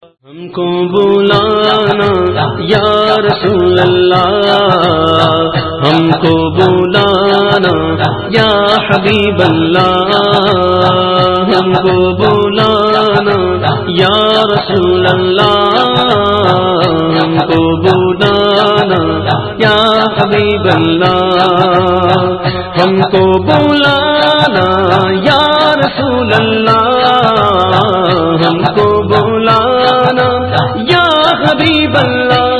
ہم کو بلانا یا رسول اللہ، ہم کو بلانا یا حبیب اللہ، ہم کو بلانا یا رسول اللہ، ہم کو بلانا یا حبیب اللہ، ہم کو بلانا یا رسول اللہ، ہم کو بلانا یا حبیب اللہ،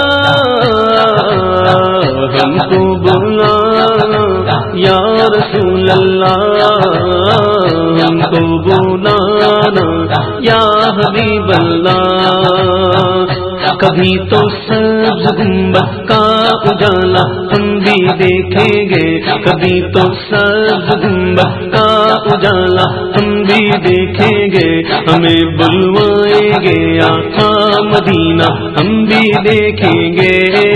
ہم کو بلانا یا رسول اللہ، ہم کو بلانا یا حبیب اللہ۔ کبھی تو سبز گنبد کا اجالا ہم بھی دیکھیں گے، کبھی تو سبز گنبد کا اجالا ہم بھی دیکھیں گے، ہمیں بلوائیں گے آقا مدینہ ہم بھی دیکھیں گے،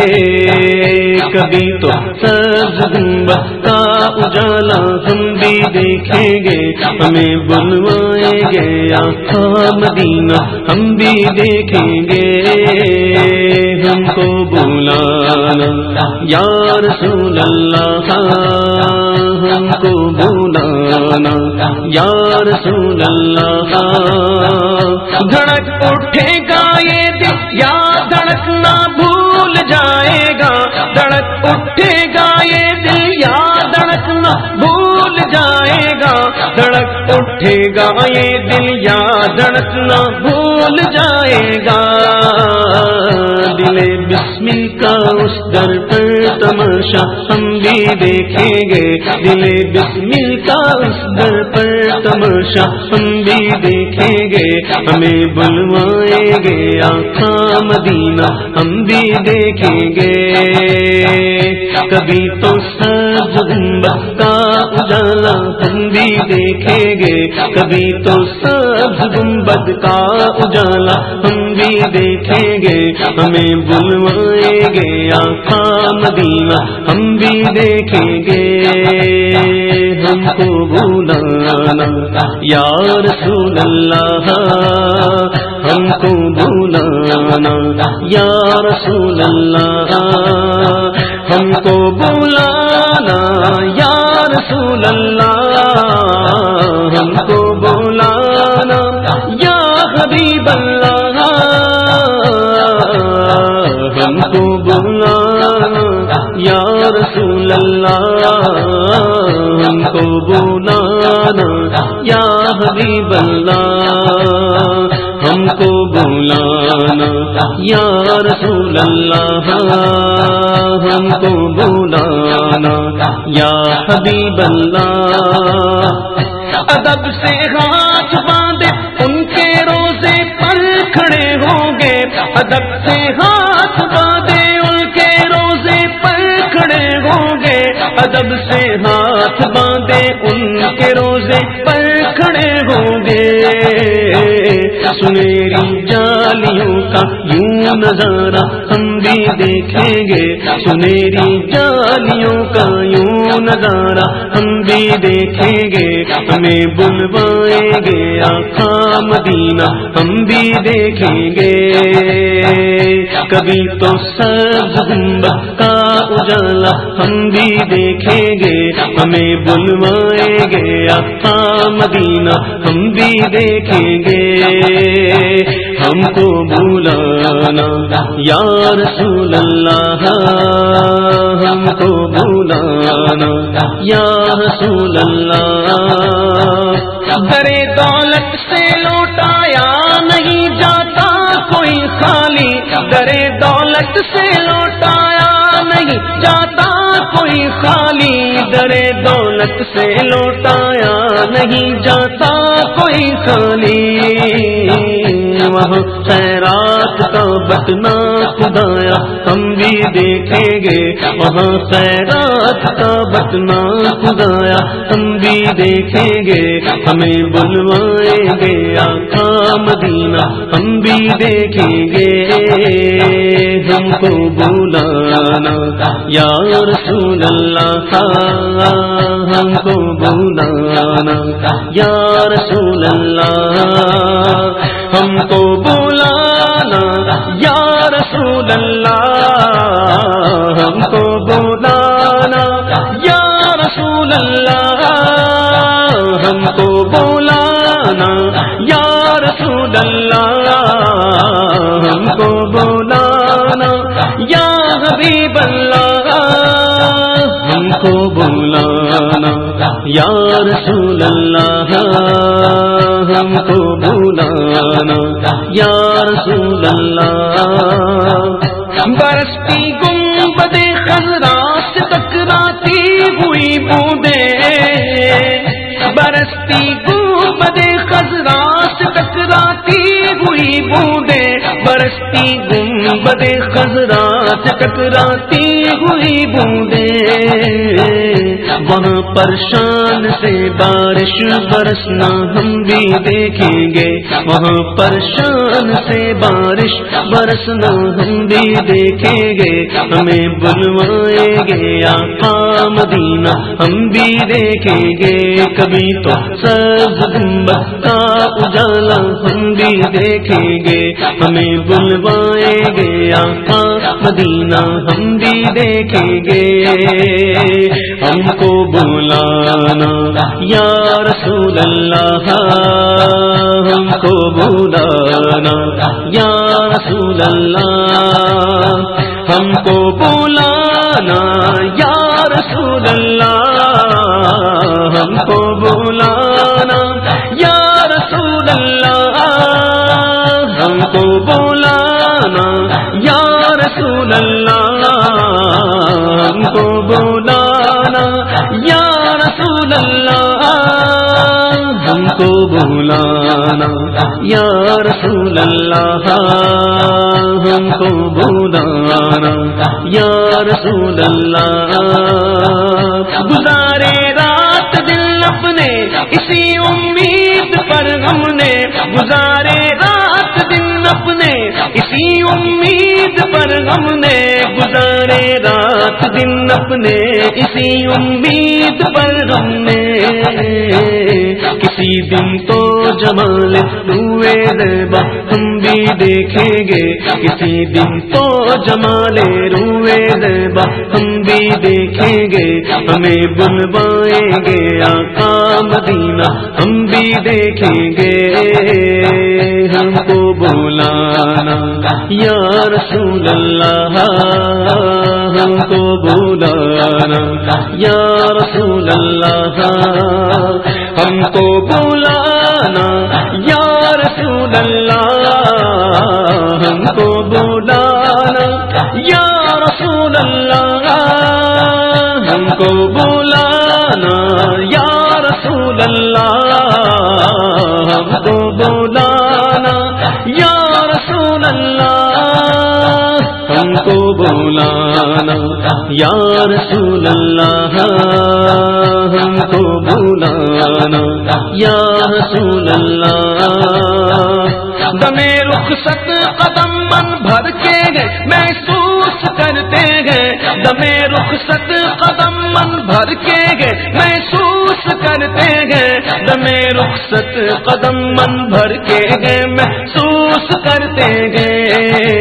کبھی تو سبز گنبد کا اجالا ہم بھی دیکھیں گے، ہمیں بلوائیں گے آقا مدینہ ہم بھی دیکھیں گے، ہم کو بلانا یا رسول اللہ، ہم کو بلانا یا رسول اللہ۔ دھڑک اٹھے گا یہ دل یا دھڑکنا بھول جائے گا، دھڑک اٹھے گا یہ دل یا دھڑکنا بھول جائے گا، دھڑک اٹھے گا یہ دل یا دھڑکنا بھول جائے گا، دل بسمل کا اس در پر تماشا ہم بھی دیکھیں گے، دل بسمل کا اس در پر تماشا ہم بھی دیکھیں گے، ہمیں بلوائیں گے آقا مدینہ ہم بھی دیکھیں گے، کبھی تو سبز گنبد کا اجالا ہم بھی دیکھیں گے، کبھی تو سبز گنبد کا اجالا ہم بھی دیکھیں گے، ہمیں بلوائیں گے آقا مدینہ ہم بھی دیکھیں گے، ہم کو بلانا یا رسول اللہ، ہم کو بلانا یا رسول اللہ، ہم کو بلانا یا رسول اللہ، ہم کو بلانا یا حبیب اللہ، ہم کو بلانا یا رسول اللہ، ہم کو بلانا یا حبیب اللہ، ہم کو بلانا یا رسول اللہ، ہم کو بلانا یا حبیب اللہ۔ ادب سے ہاتھ باندھے ان کے روزے پر کھڑے ہوں گے، ادب سے ہاتھ باندھے ان کے روزے پر کھڑے ہوں گے، ادب سے ہاتھ باندھے ان کے روزے پر کھڑے ہوں گے، سنہری جالیوں کا یوں نظارہ ہم بھی دیکھیں گے، سنہری جالیوں کا یوں نظارہ ہم بھی دیکھیں گے، ہمیں بلوائیں گے آقا مدینہ ہم بھی دیکھیں گے، کبھی تو سبز گنبد کا اجالا ہم بھی دیکھیں گے، ہمیں بلوائیں گے آقا مدینہ ہم بھی دیکھیں گے، ہم کو بلانا یا رسول اللہ، ہم کو بلانا یا رسول اللہ، درے دولت سے لوٹایا نہیں جاتا کوئی خالی، درے دولت سے لوٹایا نہیں جاتا کوئی خالی، درے دولت سے لوٹایا نہیں جاتا کوئی خالی، وہاں خیرات کا بٹنا خدایا ہم بھی دیکھیں گے، وہاں خیرات کا بٹنا خدایا ہم بھی دیکھیں گے، ہمیں بلوائیں گے آقا مدینہ ہم بھی دیکھیں گے، ہم کو بلانا یا رسول اللہ، ہم کو بلانا یا رسول اللہ، ہم کو بلانا ہم کو بلانا یا حبیب اللہ ہم کو بلانا یا رسول اللہ ہم کو بلانا یا رسول اللہ برستی گنبد خضرا سے ٹکراتی ہوئی بوندیں برستی گنبد خضرا سے ٹکراتی ہوئی بوندیں برستی گنبد خضرا سے ٹکراتی ہوئی بوندیں وہاں پرشان سے بارش برسنا ہم بھی دیکھیں گے وہاں پرشان سے بارش برسنا ہم بھی دیکھیں گے ہمیں بلوائیں گے آقا مدینہ ہم بھی دیکھیں گے کبھی تو سبز گنبد کا اجالا ہم بھی دیکھیں گے ہمیں بلوائیں گے آقا مدینہ ہم بھی دیکھیں گے ہم کو بلانا یا رسول اللہ ہم کو بلانا یا رسول اللہ ہم کو بلانا یا رسول اللہ ہم کو بلانا یا رسول اللہ ہم کو بلانا یا رسول اللہ ہم کو بلانا یا رسول اللہ ہم کو بلانا یا رسول اللہ ہم کو بلانا یا رسول اللہ گزارے رات دل اپنے اسی امید پر ہم نے گزارے رات دن اپنے اسی امید پر ہم نے گزارے رات دن اپنے اسی امید پر ہم نے کسی دن تو جمال روئے زیبا ہم بھی دیکھیں گے کسی دن تو جمال روئے زیبا ہم بھی دیکھیں گے ہمیں بلوائیں گے آقا مدینہ ہم بھی دیکھیں گے ہم کو بلانا یا رسول اللہ ہم کو بلانا یا رسول اللہ ہم کو بلانا یا رسول اللہ ہم کو بلانا یا رسول اللہ ہم کو بلانا یا رسول اللہ ہم کو بلانا یا رسول اللہ ہم کو بلانا یا رسول اللہ ہم کو بلانا یا رسول اللہ دمے رخصت قدم من بھر کے گئے محسوس کرتے گئے دمے رخصت قدم من بھر کے گئے محسوس کرتے گئے دمے رخصت قدم من بھر کے گئے محسوس کرتے گئے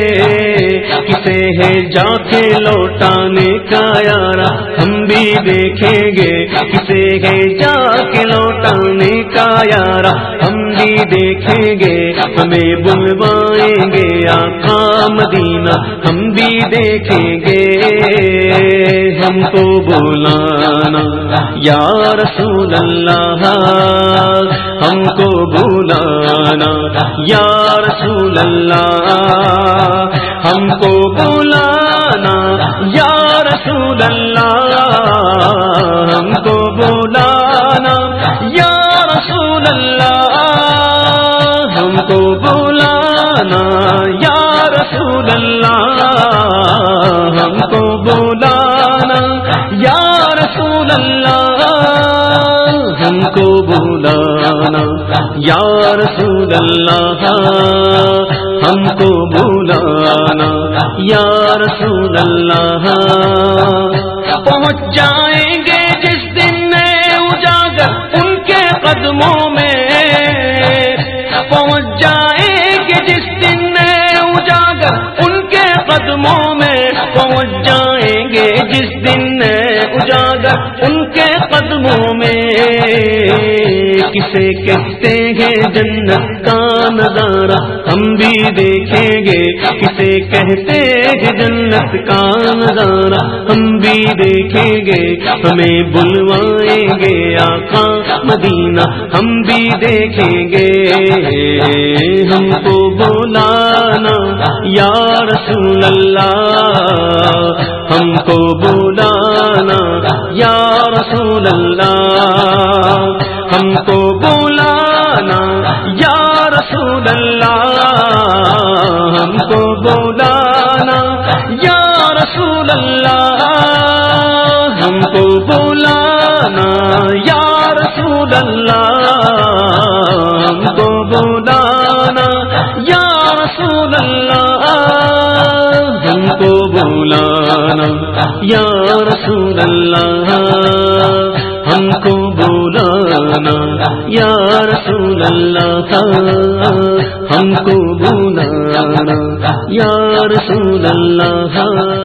کسے ہے جا کے لوٹانے کا یارا ہم بھی دیکھیں گے کسے ہے جا کے لوٹانے کا یارا ہم بھی دیکھیں گے ہمیں بلوائیں گے آقا مدینہ ہم بھی دیکھیں گے ہم کو بلانا یا رسول اللہ ہم کو بلانا یا رسول اللہ ہم کو بلانا یا رسول اللہ ہم کو بلانا یا رسول اللہ ہم کو بلانا یا رسول اللہ ہم کو بلانا یا رسول اللہ ہم کو بلانا یا رسول اللہ ہم کو بلانا یا رسول اللہ پہنچ جائیں گے جس دن میں اجاگر ان کے قدموں میں پہنچ جائیں گے جس دن میں اجاگر ان کے قدموں میں پہنچ جائیں گے جس دن میں اجاگر ان کے قدموں میں کسے کہتے ہیں جنت کا نظارہ ہم بھی دیکھیں گے کسے کہتے ہیں جنت کا نظارہ ہم بھی دیکھیں گے ہمیں بلوائیں گے آقا مدینہ ہم بھی دیکھیں گے ہم کو بلانا یا رسول اللہ ہم کو بلانا یا رسول اللہ ہم کو بلانا یا رسول اللہ ہم کو بلانا یا رسول اللہ ہم کو بلانا یا رسول اللہ ہم کو بلانا یا رسول اللہ ہم کو بلانا یا رسول اللہ ہم کو بلانا یا رسول اللہ ہم کو بلانا یا رسول اللہ